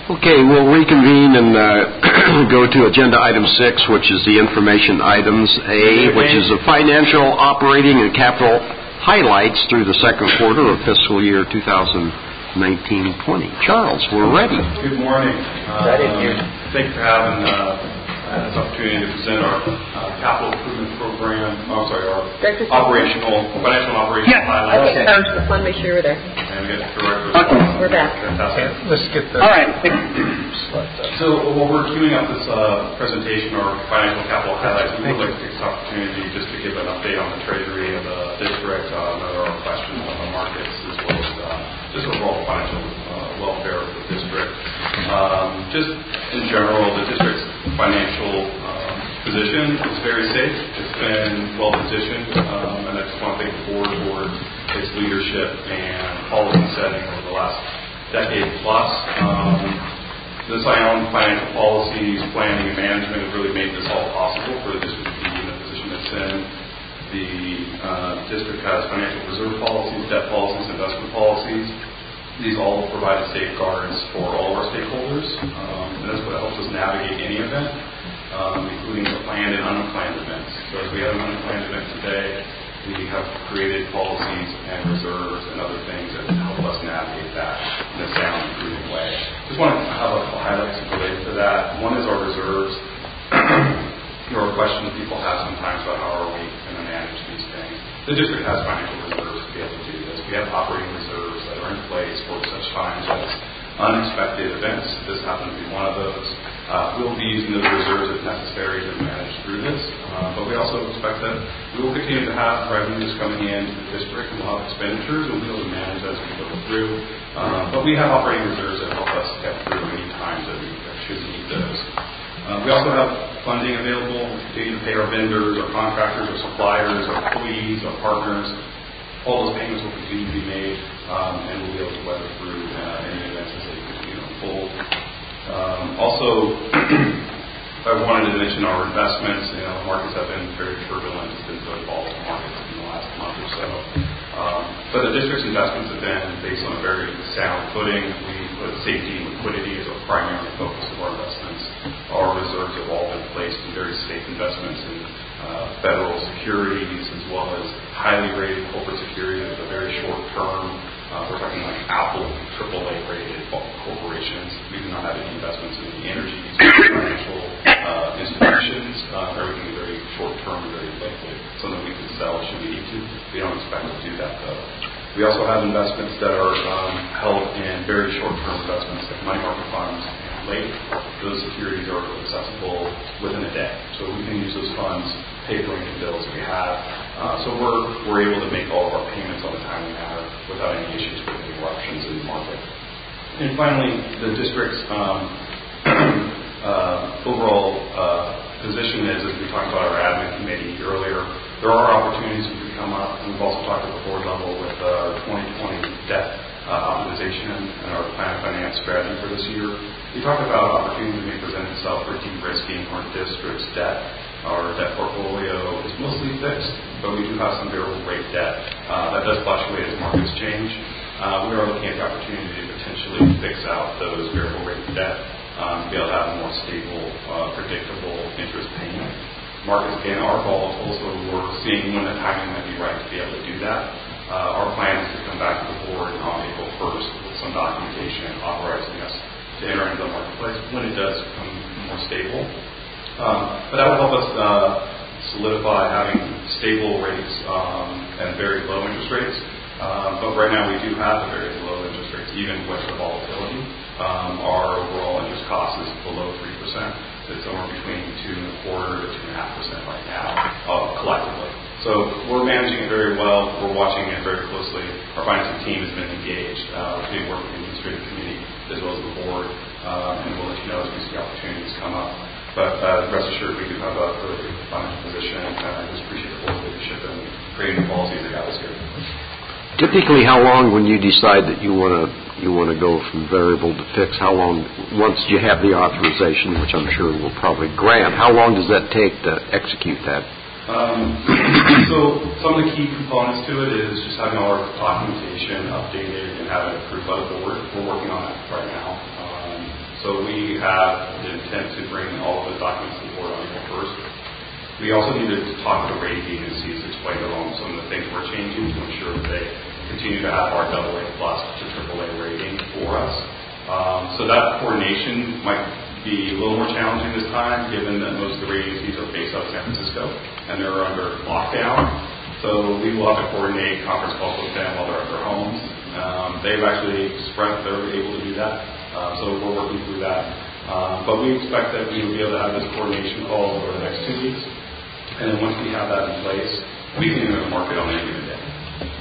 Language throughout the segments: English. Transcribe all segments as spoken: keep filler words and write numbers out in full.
Okay, we'll reconvene and uh, go to agenda item six, which is the information items. A, which is the financial, operating, and capital highlights through the second quarter of fiscal year two thousand nineteen twenty. Charles, we're ready. Good morning. Uh, Ready here. Thanks for having uh, this opportunity to present our uh, capital improvement program. Oh, sorry, our operational, financial and operational yeah. highlights. Okay, I just want to make sure we're there. And we got the director. Okay, we're back. Fantastic. Okay, let's get the. All right. So while we're queuing up this uh, presentation, our financial capital highlights, we would like to take this opportunity just to give an update on the treasury of the district, uh, and there are questions on the markets, as well as uh, just overall financial uh, welfare of the district. Um, just in general, the district's financial um, position is very safe. It's been well positioned, um, and I just want to thank the board for its leadership and policy setting over the last decade plus. Um, the sound financial policies, planning, and management have really made this all possible for the district to be in the position it's in. The uh, district has financial reserve policies, debt policies, investment policies. These all provide safeguards for all of our stakeholders, um, and that's what helps us navigate any event, um, including the planned and unplanned events. So as we have an unplanned event today, we have created policies and reserves and other things that help us navigate that in a sound and prudent way. Just want to have a couple highlights related to that. One is our reserves. There are questions people have sometimes about how are we going to manage these things. The district has financial reserves to be able to do this. We have operating reserves that are in place for such times as unexpected events. This happens to be one of those. Uh, we'll be using those reserves if necessary to manage through this. Uh, but we also expect that we will continue to have revenues coming in to the district, and we'll have expenditures, and we'll be able to manage as we go through. Uh, but we have operating reserves that help us get through any times that we should need those. Uh, we also have funding available. We continue to pay our vendors, our contractors, our suppliers, our employees, our partners. All those payments will continue to be made, um, and we'll be able to weather through uh, any events as they continue to unfold. Um, also, I wanted to mention our investments. You know, the markets have been very turbulent. It's been really volatile markets in the last month or so. Um, but the district's investments have been based on a very sound footing. We put safety and liquidity as a primary focus of our investments. Our reserves have all been placed in very safe investments in uh, federal securities, as well as highly rated corporate securities with a very short term. Uh, we're talking like Apple, triple A rated corporations. We do not have any investments in the energy, financial uh, institutions. Uh, everything is very short term and very liquid, something we can sell should we need to. We don't expect to do that though. We also have investments that are um, held in very short term investments like money market funds and late. Those securities are accessible within a day. So we can use those funds, pay for any bills we have. Uh, so we're we're able to make all of our payments on a timely manner without any issues with interruptions in the market. And finally, the district's um, uh, overall uh, position is, as we talked about our admin committee earlier, there are opportunities that could come up, and we've also talked at the board level with our twenty twenty debt uh, optimization and our plan of finance strategy for this year. We talked about opportunities that may present itself for de-risking our district's debt. Our debt portfolio is mostly fixed, but we do have some variable rate debt uh, that does fluctuate as markets change. Uh, we are looking at the opportunity to potentially fix out those variable rate debt um, to be able to have a more stable, uh, predictable interest payment. Markets, again, are volatile, so we're seeing when the timing might be right to be able to do that. Uh, our plan is to come back to the board on April first with some documentation authorizing us to enter into the marketplace when it does become more stable. Um, but that will help us uh, solidify having stable rates um, and very low interest rates. Um, but right now we do have very low interest rates, even with the volatility. Um, our overall interest cost is below three percent. It's somewhere between two and a quarter to two and a half percent right now, uh, collectively. So we're managing it very well. We're watching it very closely. Our financing team has been engaged. Uh, we work with the administrative committee as well as the board, uh, and we'll let you know as we see opportunities come up. But uh, rest assured, we do have a really good financial position, and I just appreciate the board's leadership and creating the policies that got us here. Typically, how long when you decide that you want to you want to go from variable to fixed? How long, once you have the authorization, which I'm sure we'll probably grant, how long does that take to execute that? Um, so some of the key components to it is just having all our documentation updated and having it approved by the board. We're working on that right now. Um, so So we have the intent to bring all of the documents to the board on April first. We also need to talk to the rating agencies to explain to them some of the things we're changing to ensure that they continue to have our double A plus to triple A rating for us. Um, so that coordination might be a little more challenging this time, given that most of the rating agencies are based out of San Francisco and they're under lockdown. So we will have to coordinate conference calls with them while they're at their homes. Um, they've actually expressed they're able to do that. Uh, so we're working through that. Um, but we expect that we will be able to have this coordination call over the next two weeks. And then once we have that in place, we can enter the market on any given day.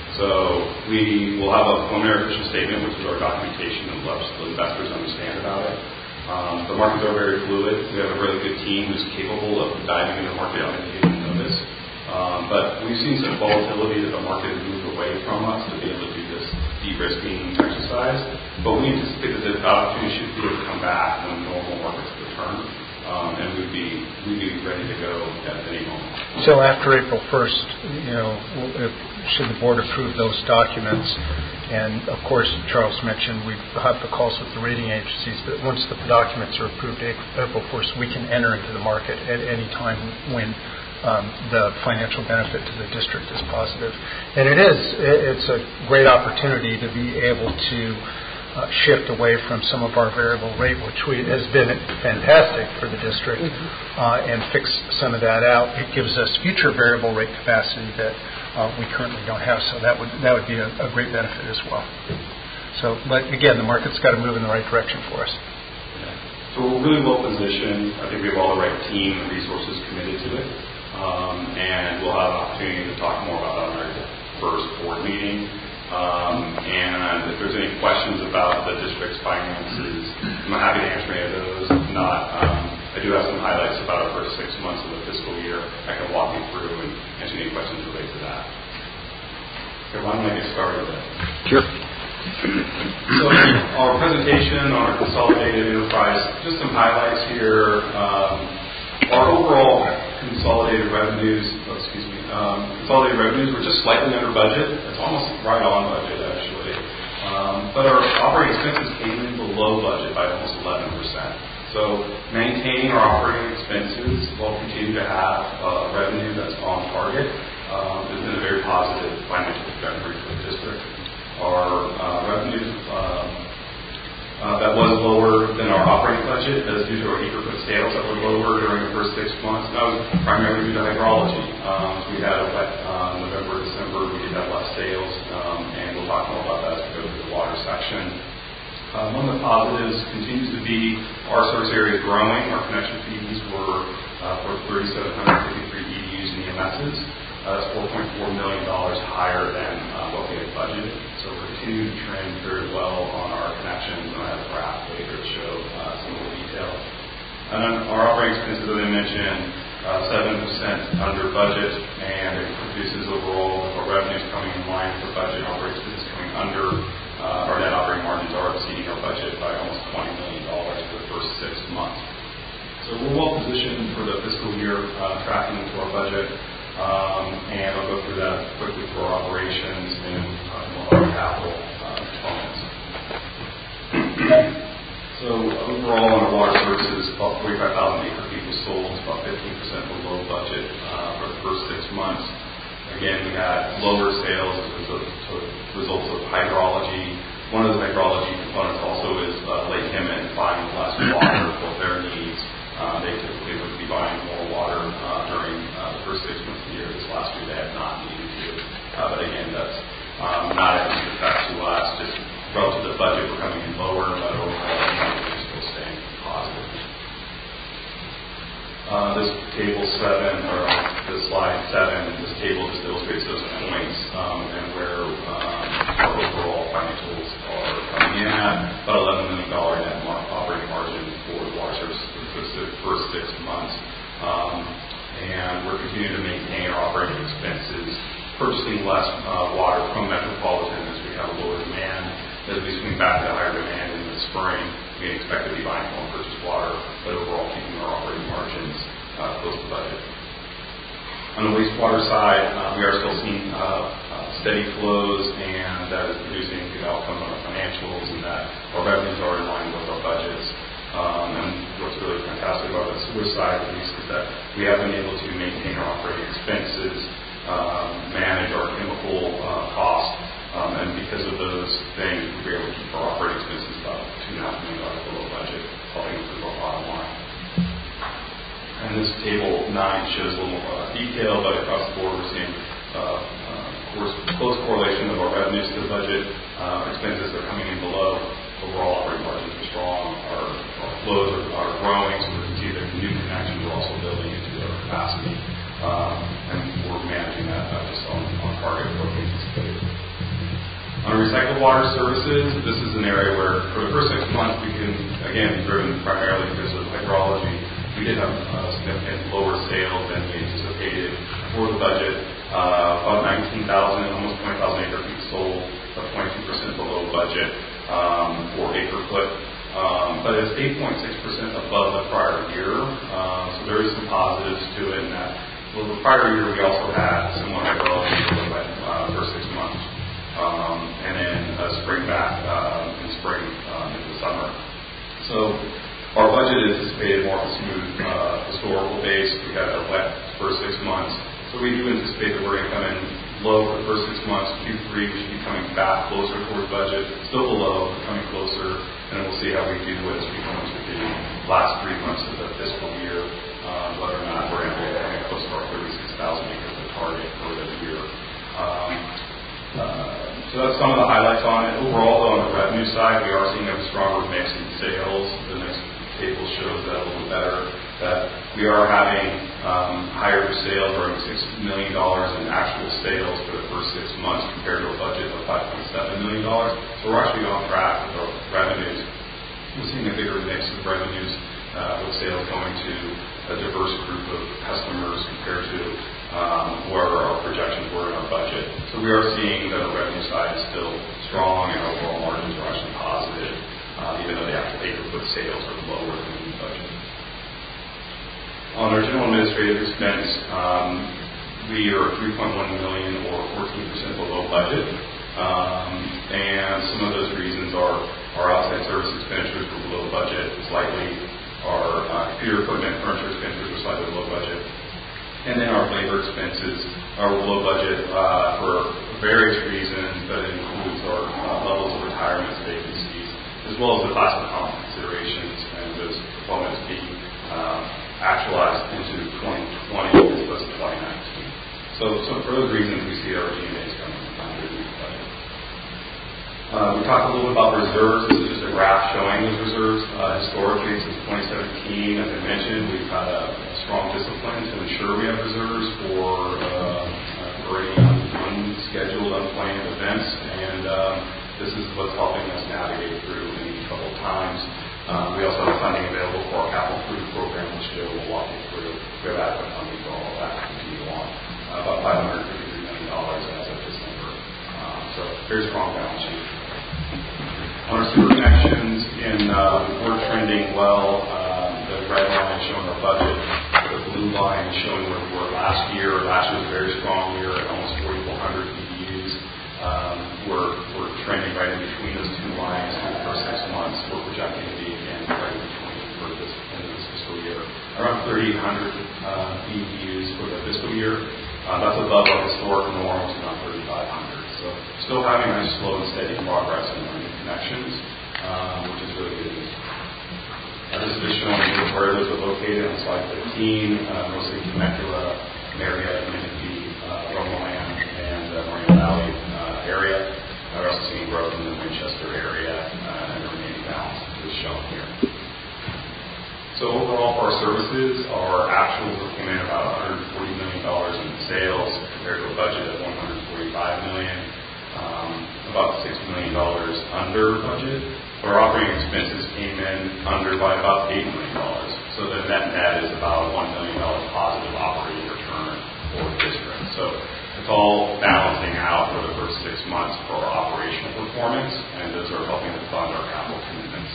So we will have a preliminary official statement, which is our documentation and lets the investors understand about it. Um, the markets are very fluid. We have a really good team who's capable of diving into the market on any given notice. Um, but we've seen some volatility that the market has moved away from us to be able to do this de-risking exercise. But we anticipate that the opportunity should be able to come back when normal markets return. Um, and we'd be we'd be ready to go at any moment. So after April first, you know, if, should the board approve those documents? And of course, Charles mentioned we've had the calls with the rating agencies. But once the documents are approved April first, we can enter into the market at any time when um, the financial benefit to the district is positive. And it is it's a great opportunity to be able to Uh, shift away from some of our variable rate, which we, has been fantastic for the district, uh, and fix some of that out. It gives us future variable rate capacity that uh, we currently don't have, so that would that would be a, a great benefit as well. So, but again, the market's got to move in the right direction for us. Yeah. So we're really well positioned. I think we have all the right team and resources committed to it, um, and we'll have an opportunity to talk more about that on our first board meeting. Um, and if there's any questions about the district's finances, I'm happy to answer any of those. If not, um, I do have some highlights about our first six months of the fiscal year. I can walk you through and answer any questions related to that. Okay, why don't I get started then? Sure. So our presentation on our consolidated enterprise, just some highlights here. Um, our overall consolidated revenues, oh, excuse me, um, consolidated revenues were just slightly under budget. It's almost right on budget, actually. Um, but our operating expenses came in below budget by almost eleven percent. So maintaining our operating expenses while continuing to have uh, revenue that's on target um, has been a very positive financial trajectory for the district. Our uh, revenues um, Uh, that was lower than our operating budget. That is due to our acre foot sales that were lower during the first six months. That was primarily due to hydrology. Um, so we had a wet uh, November, December. We did have less sales, um, and we'll talk more about that as we go through the water section. Um, one of the positives continues to be our service area is growing. Our connection fees were uh, for three thousand seven hundred fifty-three E D Us and E M Ss. Uh, that's four point four million dollars higher than uh, what we had budgeted. So we're continuing to trend very well on our connections, and I have a graph later to show uh, some more detail. And then our operating expenses, as I mentioned, uh, seven percent under budget, and it produces overall our revenues coming in line for budget, operating expenses coming under. Uh, our net operating margins are exceeding our budget by almost twenty million dollars for the first six months. So we're well positioned for the fiscal year, uh, tracking into our budget. Um, and I'll go through that quickly for our operations and uh, more our capital uh, components. So overall, on our water services, about forty-five thousand acre feet was sold. It's about fifteen percent below budget uh, for the first six months. Again, we had lower sales as a result of hydrology. One of the hydrology components also is uh, Lake Hemet buying less water for their needs. Uh, they typically would be buying more water uh, during uh, the first six months of the year. This last year they had not needed to. Uh, but again, that's um, not a huge effect to us. Just relative to the budget, we're coming in lower, but overall, we're still staying positive. Uh, this table seven, or this slide seven, this table just illustrates those points um, and where um, our overall financials are coming in at. About eleven million dollars net mar- operating margin for the water services for the first six months. Um, and we're continuing to maintain our operating expenses, purchasing less uh, water from Metropolitan as we have a lower demand. As we swing back to higher demand in the spring, we expect to be buying more purchased water, but overall keeping our operating margins uh, close to budget. On the wastewater side, uh, we are still seeing uh, uh, steady flows, and that is producing good outcomes on our financials, and that our revenues are in line with our budgets. Uh, Swiss side at least, is that we have been able to maintain our operating expenses, um, manage our chemical uh, costs, um, and because of those things, we were able to keep our operating expenses about two and a half million dollars below budget, helping improve our bottom line. And this table nine shows a little more uh, detail, but across the board we're seeing uh, uh, course, close correlation of our revenues to the budget. Uh, expenses are coming in below. Overall operating margins are strong. Our, our flows are, are growing, so we can see that new connections are also building into our capacity. Um, and we're managing that uh, just on, on target for what we anticipated. On recycled water services, this is an area where for the first six months we can, again, be driven primarily because of hydrology. We did have uh, significant lower sales than we anticipated for the budget. Uh, about nineteen thousand, almost twenty thousand acre feet sold, about twenty-two percent below budget um, for acre foot. Um, but it's eight point six percent above the prior year. Uh, so there is some positives to it in that, well, the prior year we also had similar hydrology for the uh, first six months. Um, and then uh, spring back uh, in spring um, into the summer. So our budget anticipated more of a smooth uh, historical base. We had a wet first six months. So we do anticipate that we're going to come in low for the first six months. Q three, we should be coming back closer towards budget. Still below, but coming closer. And we'll see how we do as we come into the last three months of the fiscal year, uh, whether or not we're able to get close to our thirty-six thousand acres of target for the year. Um, uh, so that's some of the highlights on it. Overall, though, on the revenue side, we are seeing a stronger mix in sales. The next table shows that a little better, that we are having um, higher sales, or six million dollars in actual sales for the first six months compared to a budget of five point seven million dollars. So we're actually on track with our revenues. We're seeing a bigger mix of revenues uh, with sales going to a diverse group of customers compared to um, where our projections were in our budget. So we are seeing that the revenue side is still strong and overall margins are actually positive. Uh, even though the actual acre foot sales are lower than the budget. On our general administrative expense, um, we are three point one million dollars or fourteen percent below budget. Um, and some of those reasons are our outside service expenditures were below budget slightly. Our uh, computer equipment, furniture expenditures were slightly below budget. And then our labor expenses are below budget uh, for various reasons, but it includes our uh, levels of retirements, vacancies, as well as the class of comp considerations and those components being um, actualized into twenty twenty as opposed to twenty nineteen. So, so for those reasons, we see our G and A's coming under the budget. Uh, we talked a little bit about reserves. This is just a graph showing those reserves. Uh, historically, since twenty seventeen, as I mentioned, we've had a, a strong discipline to ensure we have reserves for uh, for any unscheduled, unplanned events, and um, this is what's helping us navigate through any troubled times. Um, we also have funding available for our capital improvement program, which Joe will walk you through. We have adequate funding for all of that to continue on. Uh, about five hundred fifty-three million dollars as of December. Um, so very strong balance sheet. On our sewer connections, in, uh, we're trending well. Um, the red line is showing our budget. The blue line is showing where we were last year. Last year was a very strong year at almost forty-four hundred B D Us. Um, we're, we're trending right in between those two lines for the first six months. We're projecting to be again right in between for this end of this fiscal year. Around thirty-eight hundred uh, B D Us for the fiscal year. Uh, that's above our historic norms, around thirty-five hundred. So still having nice slow and steady progress in our new connections, um, which is really good news. Uh, this is showing where those are located on slide fifteen, uh, mostly Temecula, Marietta, Menifee, uh, Roma Land, and uh, Moreno Valley uh, area. Uh, we're also seeing growth in the Winchester area, uh, and the remaining balance is shown here. So overall for our services, our actuals came in about one hundred forty million dollars in sales compared to a budget of one hundred forty-five million dollars, um, about six million dollars under budget. Our operating expenses came in under by about eight million dollars. So the net net is about a one million dollars positive operating return for the district. So it's all balancing out for the first six months for our operational performance, and those are helping to fund our capital commitments.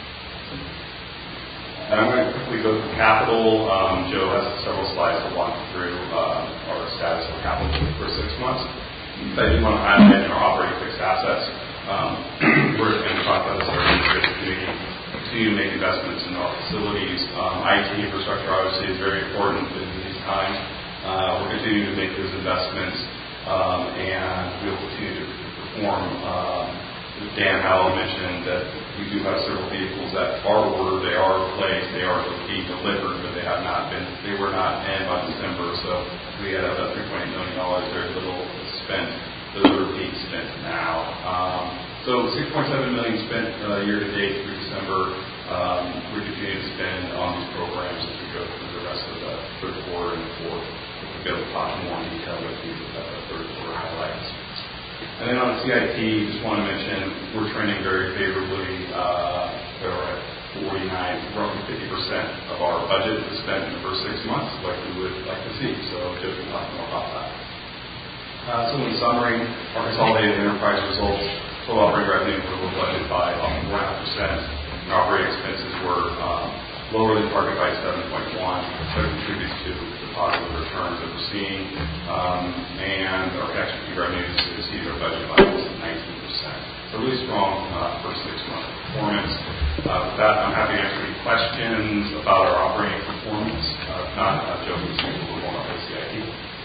And I'm going to quickly go through capital. Um, Joe has several slides to walk through uh, our status of capital for the first six months. But I do want to highlight in our operating fixed assets. Um, we're going to talk about this earlier in the community. We see continue to make investments in our facilities. Um, I T infrastructure obviously is very important in these times. Uh, we're continuing to make those investments, um, and we'll continue to perform. Um, Dan Howell mentioned that we do have several vehicles that are ordered, they are replaced, they are being delivered, but they have not been, they were not in by December, so we had about three point eight million dollars, very little spent. Those are being spent now. Um, so six point seven million dollars spent uh, year to date through December. Um, we continue to spend on these programs as we go through the rest of the third quarter and the fourth. We'll be able to talk more in detail with you about the third quarter highlights. And then on C I T, just want to mention we're trending very favorably. Uh, we're at forty-nine, roughly fifty percent of our budget is spent in the first six months, like we would like to see. So Joe can talk more about that. Uh, so in summary, our consolidated enterprise results, total operating revenue was budgeted by about four point five percent. Operating expenses were um, lower than target by seven point one, so it contributes to the positive returns that we're seeing. Um, and our catch-up fee revenues exceeded our budget by nineteen percent. So really strong uh, first six-month performance. Uh, with that, I'm happy to answer any questions about our operating performance. Uh, if not, uh, Joe can speak a little more about C I T.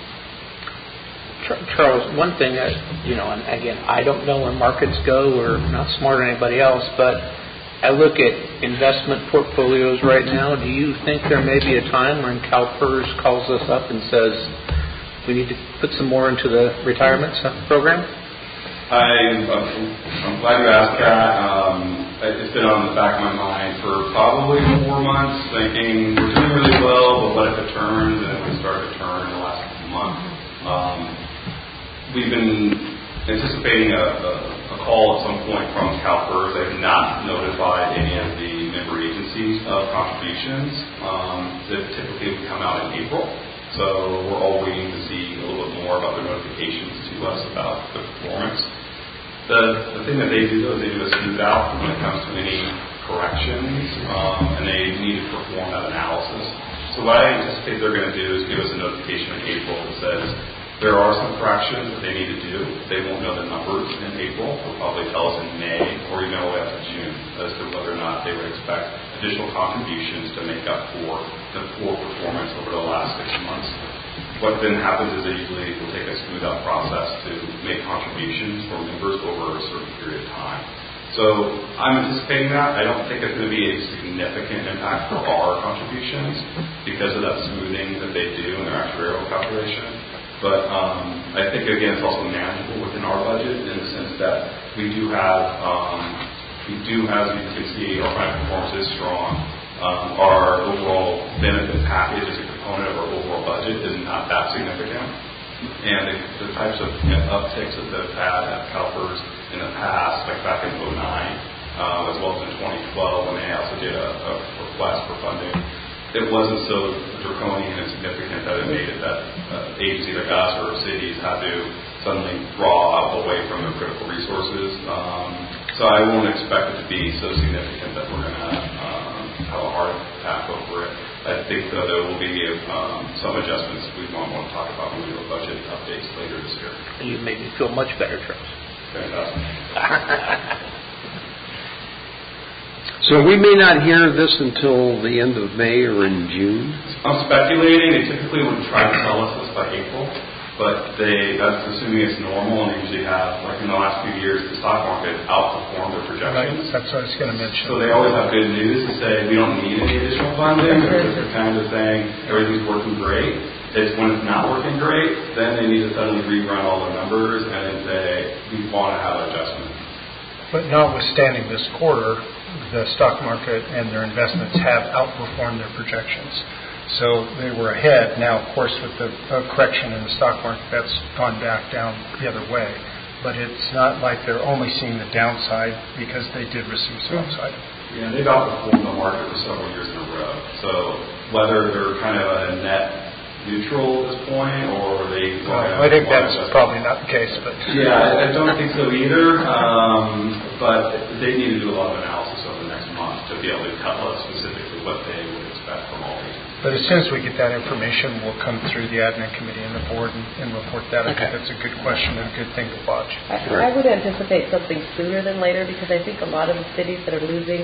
Charles, one thing that, you know, and again, I don't know where markets go. We're not smarter than anybody else, but I look at investment portfolios right now. Do you think there may be a time when CalPERS calls us up and says we need to put some more into the retirement program? I, I'm glad you asked that. Um, it's been on the back of my mind for probably four months, thinking we're doing really well, but what if it turns? And we started to turn in the last month. Um, we've been anticipating a, a, a call at some point from CalPERS. They have not notified any of the member agencies of contributions um, that typically would come out in April. So we're all waiting to see a little bit more about their notifications to us about the performance. The, the thing that they do, though, is they do a smooth out when it comes to any corrections, um, and they need to perform that analysis. So what I anticipate they're going to do is give us a notification in April that says there are some corrections that they need to do. They won't know the numbers in April. They'll probably tell us in May or even all the way up to June as to whether or not they would expect additional contributions to make up for the poor performance over the last six months. What then happens is they usually will take a smooth out process to make contributions for members over a certain period of time. So I'm anticipating that. I don't think it's going to be a significant impact for our contributions because of that smoothing that they do in their actuarial calculation. But um, I think, again, it's also manageable within our budget in the sense that we do have, um, we do have, as you can see, our financial performance is strong. Um, our overall benefit package as a component of our overall budget is not that significant. And the, the types of you know, upticks that they've had at CalPERS in the past, like back in oh nine, uh, as well as in twenty twelve, when they also did a, a request for funding, it wasn't so draconian and significant that it made it that uh, agency like us or cities had to suddenly draw away from their critical resources. Um, so I won't expect it to be so significant that we're going to um, have a hard attack over it. I think, though, there will be um, some adjustments we might want to talk about when we do a budget updates later this year. You made me feel much better, Charles. Fantastic. So we may not hear this until the end of May or in June? I'm speculating. They typically would try to tell us this by April, but they, that's assuming it's normal, and they usually have, like in the last few years, the stock market outperformed their projections. Right. That's what I was going to mention. So they always have good news to say, we don't need any additional funding, or they're kind of saying everything's working great. It's when it's not working great, then they need to suddenly rerun all their numbers and then say, we want to have an adjustment. But notwithstanding this quarter, the stock market and their investments have outperformed their projections. So they were ahead. Now, of course, with the uh, correction in the stock market, that's gone back down the other way. But it's not like they're only seeing the downside because they did receive some upside. Yeah, they've outperformed the market for several years in a row. So whether they're kind of at a net neutral at this point, or they... Well, I think that's probably not the case, but... Yeah, I, I don't think so either, um, but they need to do a lot of analysis over the next month to be able to tell us specifically what they would expect from all agencies. But as soon as we get that information, we'll come through the admin committee and the board and, and report that. I okay. think that's a good question and a good thing to watch. I, I would anticipate something sooner than later because I think a lot of the cities that are losing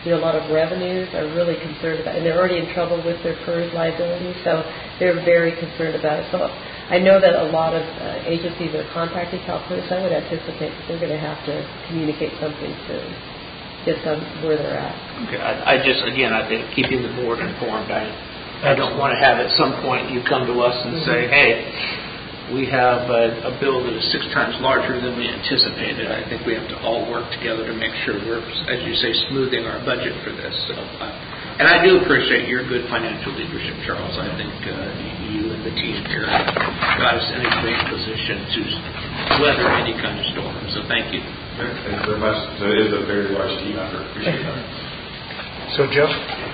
you know, a lot of revenues are really concerned about, and they're already in trouble with their PERS liability, so they're very concerned about it. So I know that a lot of uh, agencies are contacting CalPERS, so I would anticipate that they're going to have to communicate something soon, just on where they're at. Okay, I, I just, again, I think keeping the board informed, I, I don't want to have at some point you come to us and say, hey, we have a, a bill that is six times larger than we anticipated. I think we have to all work together to make sure we're, as you say, smoothing our budget for this. So, uh, and I do appreciate your good financial leadership, Charles. I think uh, you and the team here got us in a great position to weather any kind of storm. So thank you. Thank you very much. So it is a very large team effort. Appreciate that. So, Joe?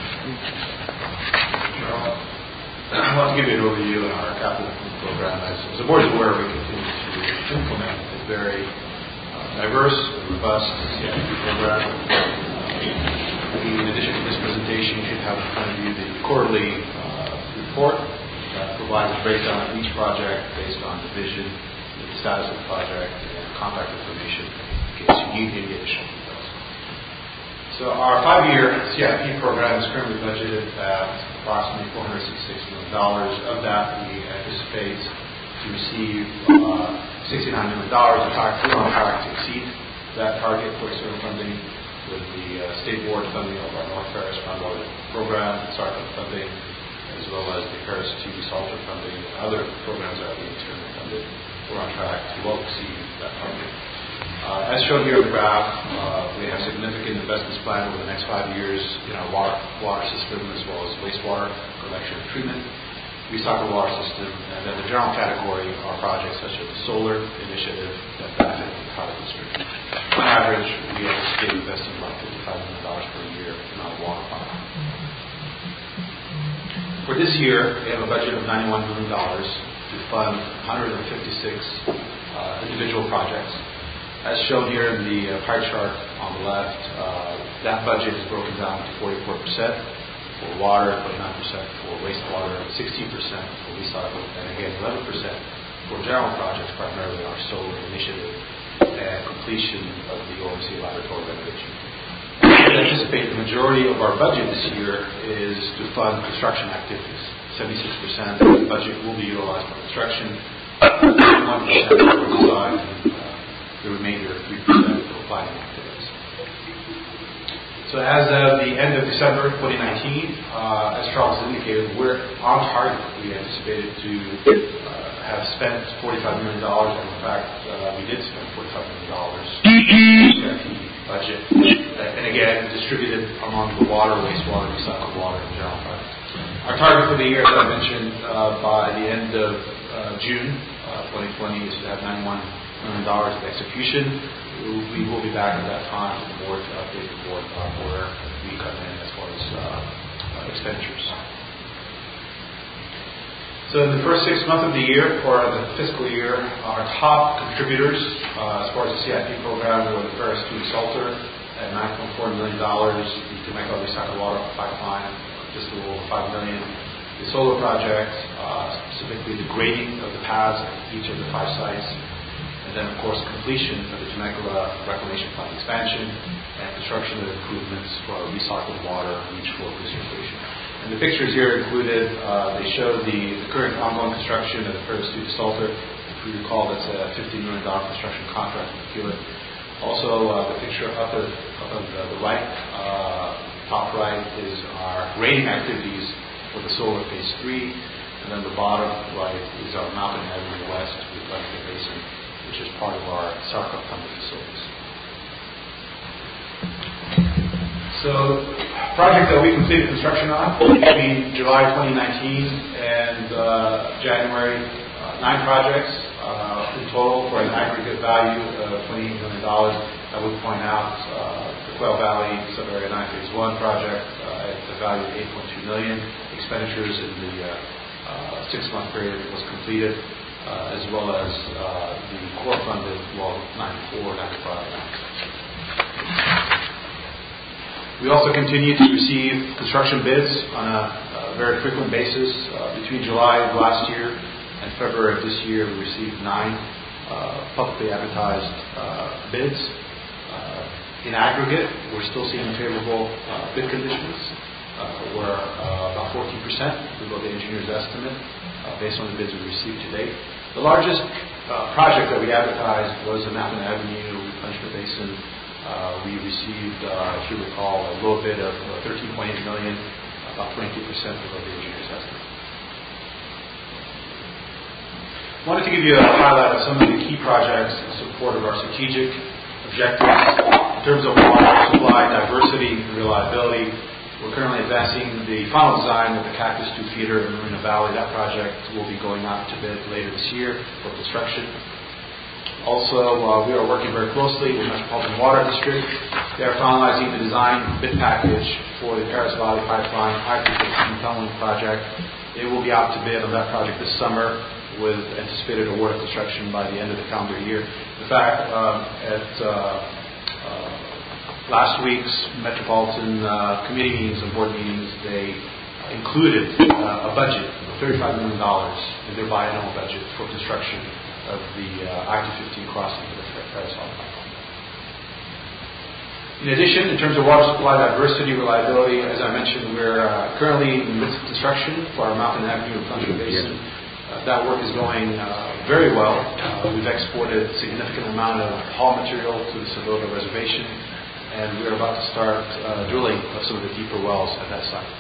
Charles, I want to give you an overview on our capital program. As, as the board is aware, we continue to implement a very uh, diverse and robust C I P program. Uh, in addition to this presentation, you should have in front of you the quarterly uh, report that provides a breakdown of each project based on the vision, the status of the project, and contact information in case you need any additional details. So our five-year C I P program is currently budgeted at approximately four hundred sixty-six million dollars. Of that, we anticipate to receive uh, sixty-nine million dollars. In fact, we're on track to exceed that target for external funding with the uh, state board funding of our North Ferris groundwater program, SARCA funding, as well as the Ferris to Salter funding and other programs that we internally funded. We're on track to well exceed that target. Uh, as shown here on the graph, uh, we have significant investments planned over the next five years in our water, water system as well as wastewater collection and treatment, recycled water system, and then the general category are projects such as the solar initiative that benefit the power district. On average, we anticipate investing about fifty-five million dollars per year in our water fund. For this year, we have a budget of ninety-one million dollars to fund one hundred fifty-six uh, individual projects. As shown here in the uh, pie chart on the left, uh, that budget is broken down to forty-four percent for water, twenty-nine percent for wastewater, sixteen percent for recycle, and again eleven percent for general projects, primarily our solar initiative and completion of the O M C laboratory renovation. We anticipate the majority of our budget this year is to fund construction activities. seventy-six percent of the budget will be utilized for construction, twenty-one percent for design, the remainder, three percent, for planning activities. So as of the end of December twenty nineteen, uh, as Charles indicated, we're on target. We anticipated to uh, have spent forty-five million dollars, and in fact, uh, we did spend forty-five million dollars in the budget, and again, distributed among the water, wastewater, recycled water, and general projects. Our target for the year, as I mentioned, uh, by the end of uh, June uh, twenty twenty is to have ninety-one million dollars of execution. We will be back at that time to the board to update the board on where we come in as far as uh, uh, expenditures. So in the first six months of the year, or the fiscal year, our top contributors uh, as far as the C I P program were the Ferris to Salter at nine point four million dollars, the Temecula Recycled Water Pipeline just a little over five million dollars, the solar project, uh, specifically the grading of the paths at each of the five sites, and then, of course, completion of the Temecula Reclamation Plant expansion and construction of improvements for our recycled water leach flow recirculation. And the pictures here included, uh, they show the, the current ongoing construction of the Ferris to Salter. If you recall, that's a fifty million dollars construction contract with Hewitt. Also, uh, the picture up, at, up on the, the right, uh, top right, is our grading activities for the solar phase three. And then the bottom right is our Mountain Avenue West with Atlantic Basin, which is part of our SARCA funded facilities. So, project that we completed construction on between July twenty nineteen and uh, January, uh, nine projects uh, in total for an aggregate value of twenty-eight million dollars. I would point out uh, the Quail Valley Sub-Area nine Phase one project uh, at the value of eight point two million dollars. Expenditures in the uh, uh, six-month period was completed. Uh, as well as uh, the core funded well ninety-four, ninety-five. We also continue to receive construction bids on a, a very frequent basis. Uh, between July of last year and February of this year, we received nine uh, publicly advertised uh, bids. Uh, in aggregate, we're still seeing favorable uh, bid conditions. Uh, we're uh, about fourteen percent below the engineer's estimate uh, based on the bids we received to date. The largest uh, project that we advertised was the Mountain Avenue Replenishment Basin. Uh, we received, uh, if you recall, a low bid of uh, thirteen point eight million dollars, about twenty-two percent below the engineer's estimate. I wanted to give you a highlight of some of the key projects in support of our strategic objectives in terms of water supply, diversity, and reliability. We're currently advancing the final design of the Cactus two feeder in Marina Valley. That project will be going out to bid later this year for construction. Also, uh, we are working very closely with Metropolitan Water District. They are finalizing the design bid package for the Paris Valley Pipeline I two fifteen tunneling project. They will be out to bid on that project this summer with anticipated award of construction by the end of the calendar year. In fact, um, at uh, uh, last week's Metropolitan uh, committee meetings and board meetings, they included uh, a budget of thirty-five million dollars in their biennial budget for construction of the uh, I two fifteen crossing for the Paris Valley Pipeline. In addition, in terms of water supply diversity, reliability, as I mentioned, we're uh, currently in the midst of construction for our Mountain Avenue Replenishment Basin. Uh, that work is going uh, very well. Uh, we've exported a significant amount of haul material to the Sevota Reservation, and we're about to start uh, drilling of some of the deeper wells at that site.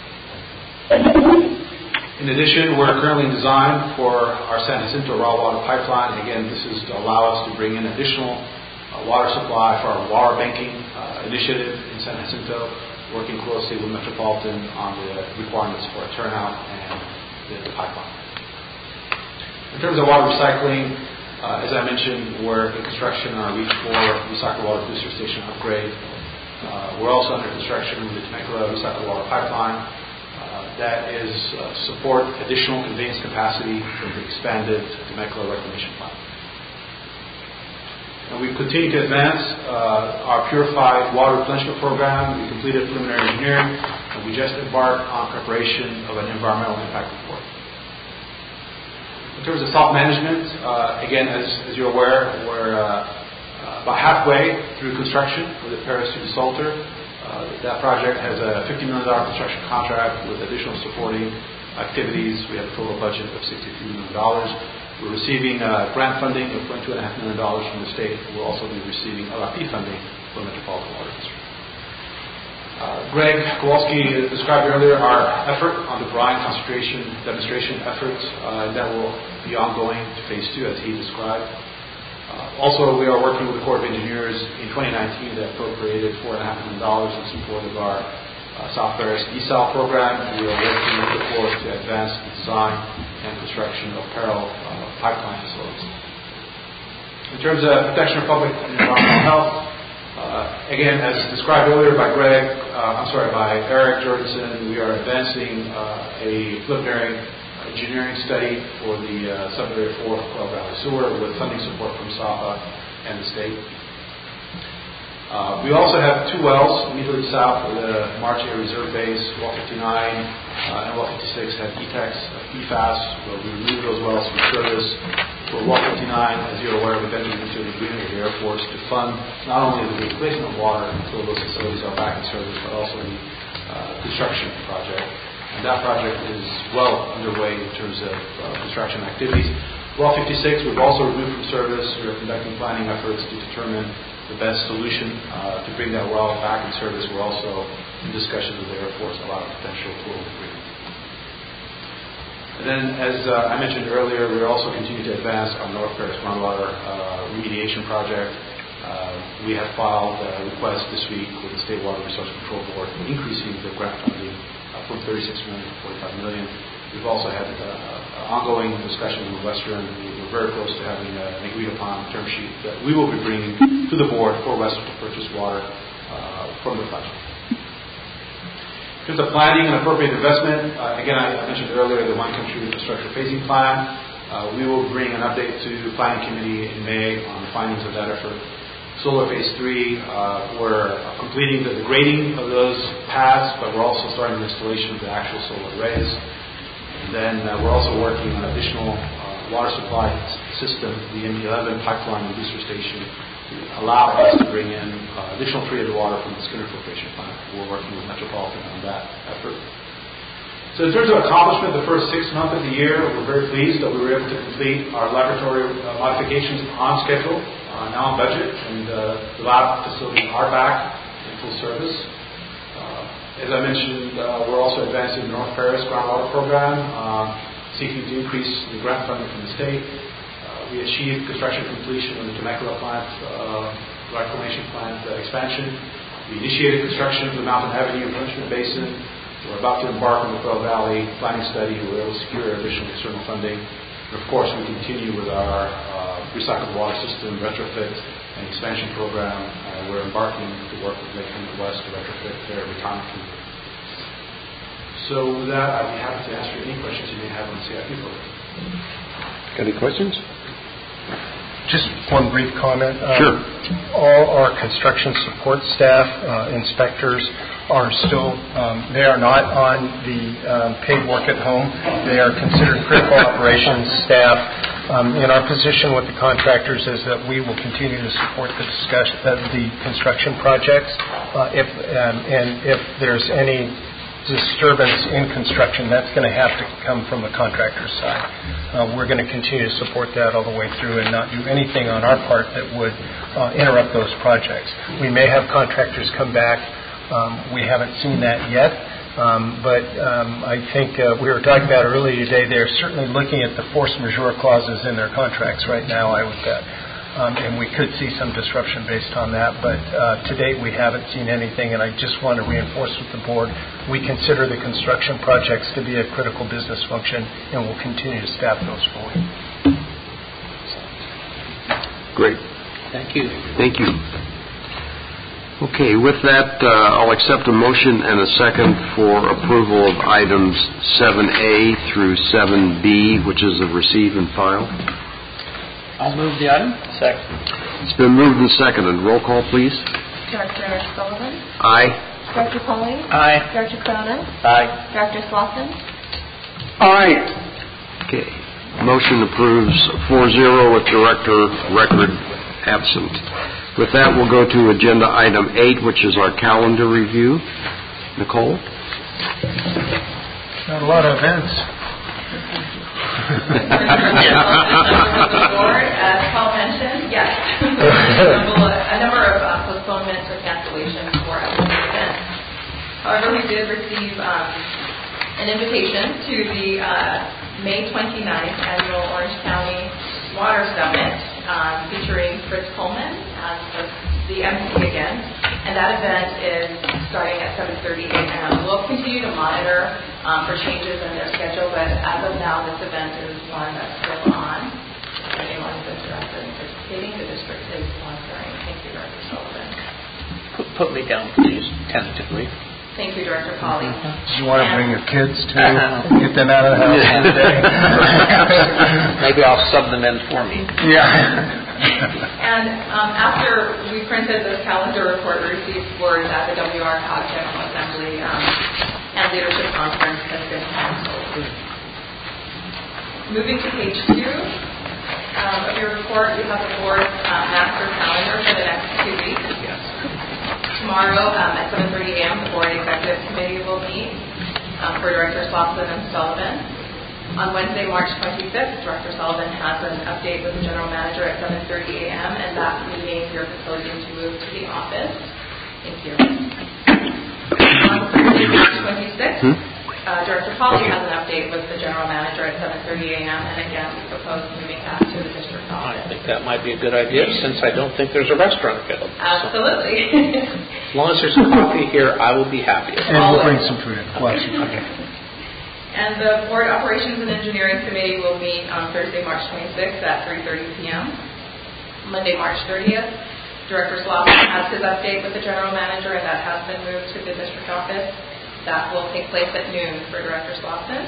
In addition, we're currently in design for our San Jacinto raw water pipeline. Again, this is to allow us to bring in additional uh, water supply for our water banking uh, initiative in San Jacinto, working closely with Metropolitan on the requirements for a turnout and the, the pipeline. In terms of water recycling, uh, as I mentioned, we're in construction on our Reach four recycled water booster station upgrade. Uh, we're also under construction with the Temecula recycled water pipeline. Uh, that is uh, to support additional conveyance capacity for the expanded Temecula reclamation plant. And we continue to advance uh, our purified water replenishment program. We completed preliminary engineering, and we just embarked on preparation of an environmental impact report. In terms of salt management, uh, again, as, as you're aware, we're uh, uh, about halfway through construction for the Paris two desalter. Uh, that project has a fifty million dollars construction contract with additional supporting activities. We have a total budget of sixty-three million dollars. We're receiving uh, grant funding of twenty-two point five million dollars from the state. We'll also be receiving L R P funding from Metropolitan Water District. Uh, Greg Kowalski described earlier our effort on the brine concentration demonstration efforts, uh, and that will be ongoing to phase two as he described. Uh, also, we are working with the Corps of Engineers in twenty nineteen that appropriated four point five million dollars in support of our uh, South Paris E S A L program. We are working with the Corps to advance the design and construction of parallel uh, pipeline facilities. In terms of protection of public and environmental health, Uh, again, as described earlier by Greg, uh, I'm sorry, by Eric Jorgensen, we are advancing uh, a preliminary engineering study for the uh, Sub-Area four Quail Valley Sewer with funding support from S A P A and the state. Uh, we also have two wells immediately south of the March Air Reserve Base. Well fifty-nine uh, and Well fifty-six have E TEX, uh, P FAS. Well, we removed those wells from service. For Well fifty-nine, as you're aware, we've entered into an agreement with the Air Force to fund not only the replacement of water until those facilities are back in service, but also the uh, construction project. And that project is well underway in terms of uh, construction activities. Well fifty-six, we've also removed from service. We are conducting planning efforts to determine the best solution uh, to bring that well back in service. We're also in discussions with the Air Force about a potential total agreement. And then, as uh, I mentioned earlier, we're also continuing to advance our North Paris groundwater uh, remediation project. Uh, we have filed a request this week with the State Water Resource Control Board for increasing the grant funding uh, from thirty-six million dollars to forty-five million dollars. We've also had uh, ongoing discussions with Western. We're very close to having an agreed-upon term sheet that we will be bringing to the board for Western to purchase water uh, from the project. In terms of planning and appropriate investment, uh, again, I mentioned earlier the One Country Infrastructure Phasing Plan. Uh, we will bring an update to the Planning Committee in May on the findings of that effort. Solar Phase three, uh, we're completing the, the grading of those paths, but we're also starting the installation of the actual solar arrays. And then uh, we're also working on additional uh, water supply system, the M E eleven pipeline and booster station to allow us to bring in uh, additional treated water from the Skinner Filtration Plant. We're working with Metropolitan on that effort. So in terms of accomplishment, the first six months of the year, we're very pleased that we were able to complete our laboratory uh, modifications on schedule, uh, now on budget, and uh, the lab facilities are back in full service. Uh, as I mentioned, uh, we're also advancing the North Paris groundwater program, uh, seeking to increase the grant funding from the state. Uh, we achieved construction completion of the Temecula plant, uh, reclamation plant uh, expansion. We initiated construction of the Mountain Avenue Punishment Basin. We're about to embark on the Quail Valley planning study. We were able to secure additional external funding. And of course, we continue with our uh, recycled water system retrofit and expansion program. Uh, we're embarking to work with Lake Henry West to retrofit their retirement community. So with that, I'd be happy to answer any questions you may have on the C I P program. Any questions? Just one brief comment. Um, Sure. All our construction support staff, uh, inspectors, are still, um, they are not on the um, paid work at home. They are considered critical operations staff. Um, in our position with the contractors is that we will continue to support the discussion, uh, the construction projects. Uh, if um, and if there's any disturbance in construction, that's going to have to come from the contractor's side. Uh, we're going to continue to support that all the way through and not do anything on our part that would uh, interrupt those projects. We may have contractors come back. Um, we haven't seen that yet, um, but um, I think uh, we were talking about earlier today, they're certainly looking at the force majeure clauses in their contracts right now, I would bet. Um, and we could see some disruption based on that, but uh, to date we haven't seen anything, and I just want to reinforce with the board, we consider the construction projects to be a critical business function, and we'll continue to staff those fully. Great. Thank you. Thank you. Okay, with that, uh, I'll accept a motion and a second for approval of items seven A through seven B, which is the receive and file. I'll move the item. Second. It's been moved and seconded. Roll call, please. Director Sullivan? Aye. Director Pauling? Aye. Director Cronin? Aye. Director Slauson? Aye. Okay. Motion approves four zero with director record absent. With that, we'll go to agenda item eight, which is our calendar review. Nicole? Not a lot of events. Board, as Paul mentioned, yes, a number of uh, postponements or cancellations for upcoming events. However, we did receive um, an invitation to the uh, May twenty-ninth annual Orange County Water Summit, um, featuring Fritz Coleman as the, the M C again, and that event is starting at seven thirty a.m. We'll continue to monitor um, for changes in their schedule, but as of now, this event is one that's still on. If anyone is interested in participating, the district is sponsoring. Thank you, Director Sullivan. Put, put me down, please, tentatively. Thank you, Director Polly. Do you want to bring your kids too? Get them out of the house today. Maybe I'll sub them in for me. Yeah. And um, after we printed this calendar report, we received word that the W R C O G General Assembly um, and Leadership Conference has been canceled. Moving to page two um, of your report, you have the board's uh, master calendar for the next two weeks. Yes. Tomorrow um, at seven thirty a.m., the board executive committee will meet um, for Director Slauson and Sullivan. On Wednesday, March twenty-fifth, Director Sullivan has an update with the general manager at seven thirty a.m., and that meeting you're proposing to move to the office. Thank you. On Thursday, March twenty-sixth, hmm? uh, Director Polly okay. has an update with the general manager at seven thirty a.m., and again, we propose moving that to the district office. I think that might be a good idea, since I don't think there's a restaurant available. Absolutely. So, as long as there's coffee here, I will be happy. And we'll bring some food in. Okay. Okay. And the Board Operations and Engineering Committee will meet on Thursday, March twenty-sixth at three thirty p.m. Monday, March thirtieth, Director Slauson has his update with the General Manager, and that has been moved to the District Office. That will take place at noon for Director Slauson.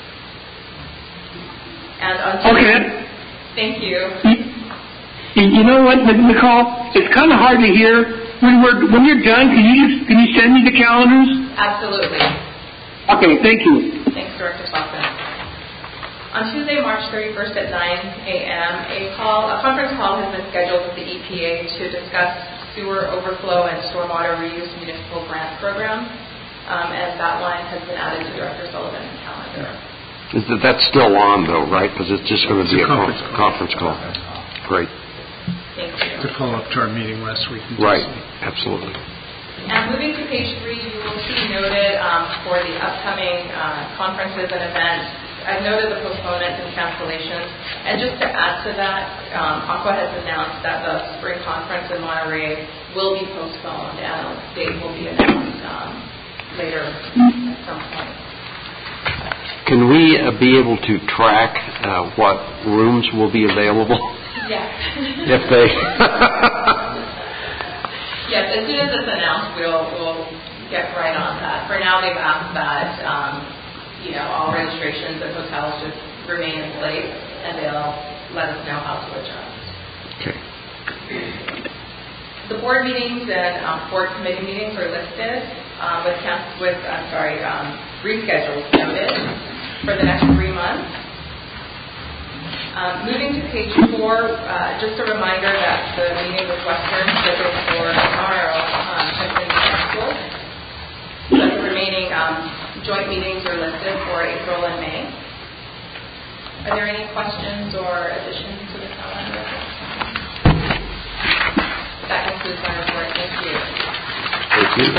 And on Tuesday, okay. Thank you. You, you know what, Nicole? It's kind of hard to hear. When we're when you're done, can you can you send me the calendars? Absolutely. Okay, thank you. Thanks, Director Slauson. On Tuesday, March thirty-first at nine a.m., a call, a conference call has been scheduled with the E P A to discuss sewer overflow and stormwater reuse municipal grant program, um, and that line has been added to Director Sullivan's calendar. Is that, that's still on, though, right? Because it's just going to be a, a conference, call. conference call. Great. Thank you. To follow up to our meeting last week. Right, absolutely. And moving to page three, you will see noted um, for the upcoming uh, conferences and events, I've noted the postponements and cancellations. And just to add to that, um, Aqua has announced that the spring conference in Monterey will be postponed, and a date will be announced um, later at some point. Can we uh, be able to track uh, what rooms will be available? Yes. If they... Yes, as soon as it's announced, we'll, we'll get right on that. For now, they've asked that um, you know, all registrations at hotels just remain in place, and they'll let us know how to adjust. Okay. The board meetings and um, board committee meetings are listed um, with, with I'm sorry, um, reschedules noted for the next three months. Um, moving to page four, uh, just a reminder that the meeting with Western scheduled for tomorrow um, has been canceled. But the remaining um, joint meetings are listed for April and May. Are there any questions or additions to the calendar? That concludes my report. Thank you. Thank you.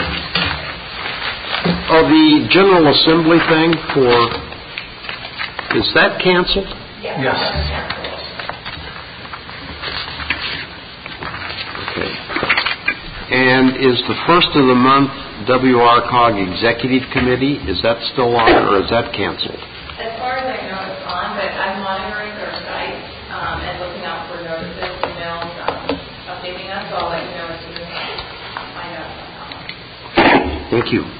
Oh, the General Assembly thing for, is that canceled? Yes. Yes. Okay. And is the first of the month W R C O G Executive Committee, is that still on or is that canceled? As far as I know, it's on, but I'm monitoring their site um, and looking out for notices, emails, um, updating us, so I'll let you know as soon as I find out about that one. Thank you.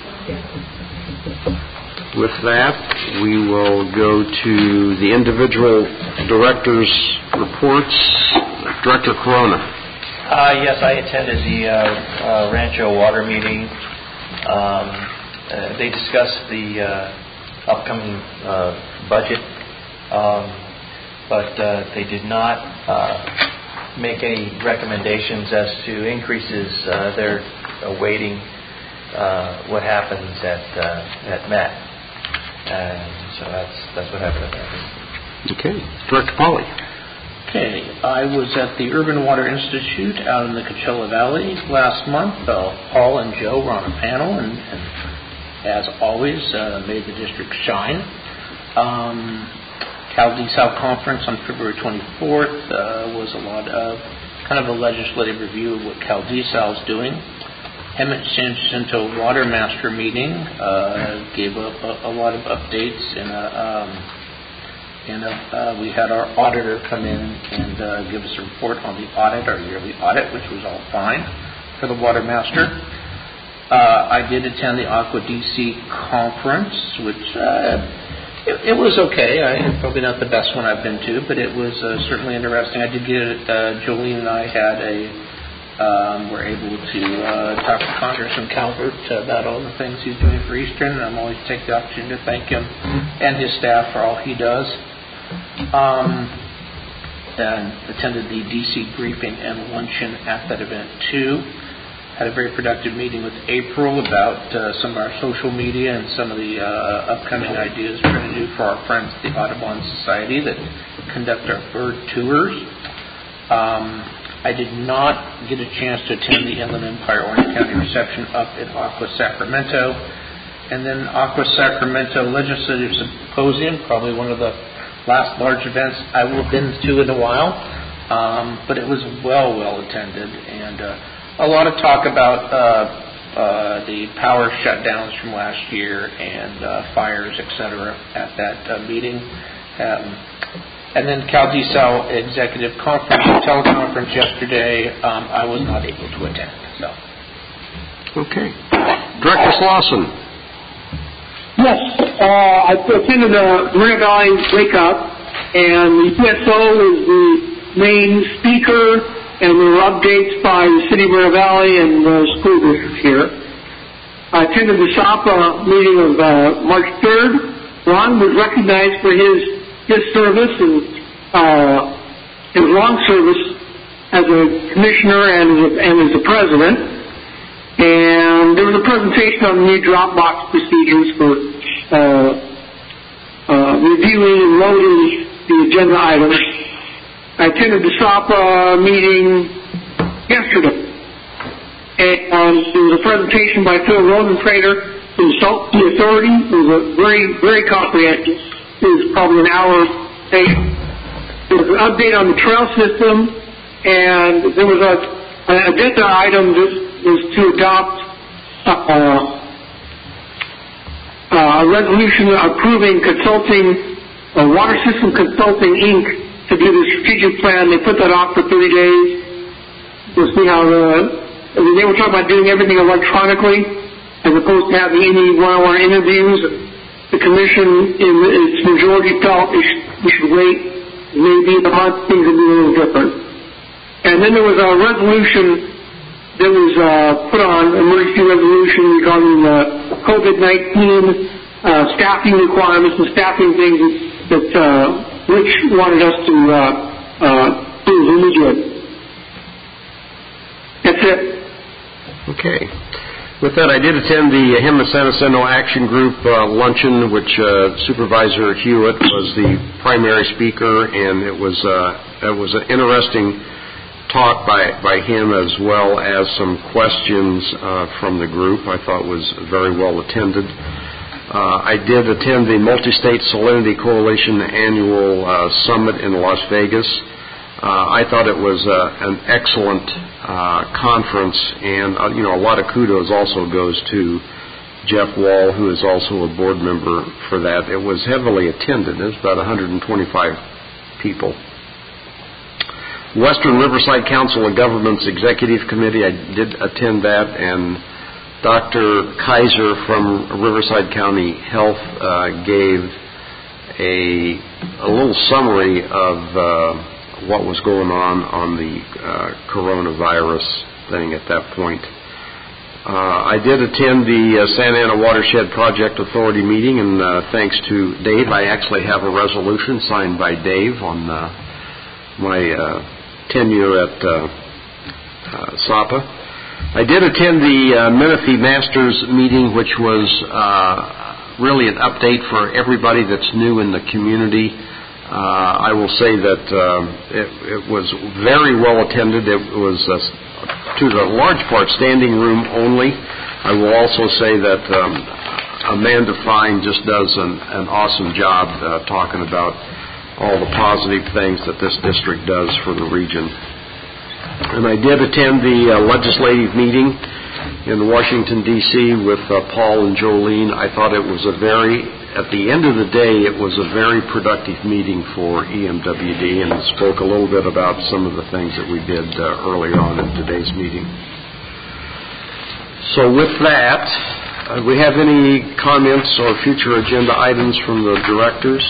With that, we will go to the individual directors' reports. Director Corona. Uh, yes, I attended the uh, uh, Rancho Water meeting. Um, uh, they discussed the uh, upcoming uh, budget, um, but uh, they did not uh, make any recommendations as to increases. Uh, they're awaiting uh, what happens at uh, at M E T. And so that's that's what happened at that. Okay. Director Polly. Okay, I was at the Urban Water Institute out in the Coachella Valley last month. Uh, Paul and Joe were on a panel, and, and as always, uh, made the district shine. Um, CalDesal conference on February twenty-fourth uh, was a lot of kind of a legislative review of what CalDesal is doing. Hemet Jacinto Water Master meeting uh, gave a, a, a lot of updates, and a, um, and a, uh, we had our auditor come in and uh, give us a report on the audit, our yearly audit, which was all fine for the Water Master. Uh, I did attend the Aqua D C conference, which uh, it, it was okay. I, probably not the best one I've been to, but it was uh, certainly interesting. I did get uh, Jolene and I had a Um, we're able to uh, talk to Congressman Calvert about all the things he's doing for Eastern, and I'm always take the opportunity to thank him and his staff for all he does. Um, and attended the D C briefing and luncheon at that event too. Had a very productive meeting with April about uh, some of our social media and some of the uh, upcoming ideas we're going to do for our friends at the Audubon Society that conduct our bird tours. Um, I did not get a chance to attend the Inland Empire Orange County reception up at Aqua Sacramento. And then Aqua Sacramento Legislative Symposium, probably one of the last large events I will have been to in a while. Um, but it was well, well attended. And uh, a lot of talk about uh, uh, the power shutdowns from last year and uh, fires, et cetera, at that uh, meeting. Um, And then CalDesal Executive Conference, teleconference yesterday, um, I was not able to attend. So, okay. Director Slauson. Yes, uh, I attended the Moreno Valley Wake Up, and the U S O is the main speaker, and there were updates by the City of Moreno Valley and the school district here. I attended the S A P A meeting of uh, March third. Ron was recognized for his his service and uh, his long service as a commissioner and as a, and as a president. And there was a presentation on the new Dropbox procedures for uh, uh, reviewing and loading the agenda items. I attended the S A P A meeting yesterday, and um, there was a presentation by Phil Rosentrader from the Salt Sea Authority. It was a very, very comprehensive. It was probably an hour late. There was an update on the trail system, and there was a, an agenda item that was to adopt uh, uh, a resolution approving consulting, uh, Water System Consulting, Incorporated, to do the strategic plan. They put that off for thirty days. We'll see how the, I mean, they were talking about doing everything electronically as opposed to having any one-on-one interviews. The commission in its majority felt we should, we should wait maybe a month, things would be a little different. And then there was a resolution that was uh, put on, emergency resolution regarding the COVID nineteen uh, staffing requirements and staffing things that uh, Rich wanted us to uh, uh, do as we did. That's it. Okay. With that, I did attend the Hema San Jacinto Action Group uh, luncheon, which uh, Supervisor Hewitt was the primary speaker, and it was uh, it was an interesting talk by, by him, as well as some questions uh, from the group. I thought was very well attended. Uh, I did attend the Multi-State Salinity Coalition annual uh, summit in Las Vegas. Uh, I thought it was uh, an excellent uh, conference, and uh, you know, a lot of kudos also goes to Jeff Wall, who is also a board member for that. It was heavily attended. It was about one hundred twenty-five people. Western Riverside Council of Governments Executive Committee, I did attend that, and Doctor Kaiser from Riverside County Health uh, gave a, a little summary of uh, what was going on on the uh, coronavirus thing at that point. Uh, I did attend the uh, Santa Ana Watershed Project Authority meeting, and uh, thanks to Dave, I actually have a resolution signed by Dave on uh, my uh, tenure at uh, uh, S A P A. I did attend the uh, Menifee Masters meeting, which was uh, really an update for everybody that's new in the community. Uh, I will say that um, it, it was very well attended. It was, uh, to the large part, standing room only. I will also say that um, Amanda Fine just does an, an awesome job uh, talking about all the positive things that this district does for the region. And I did attend the uh, legislative meeting in Washington, D C with uh, Paul and Jolene. I thought it was a very, at the end of the day, it was a very productive meeting for E M W D, and spoke a little bit about some of the things that we did uh, earlier on in today's meeting. So with that, uh, do we have any comments or future agenda items from the directors?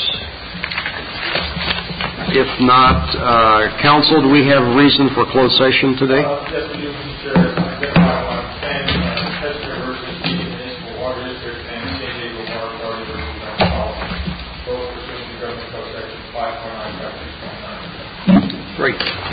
If not, uh, council, do we have reason for closed session today? Uh, yes, we do, Mister Chair. I identify one ten, Chester versus the Municipal Water District and San Diego Water Authority versus Metropolitan. Both pursuant to Government Code Section five point nine, five six point nine. Great.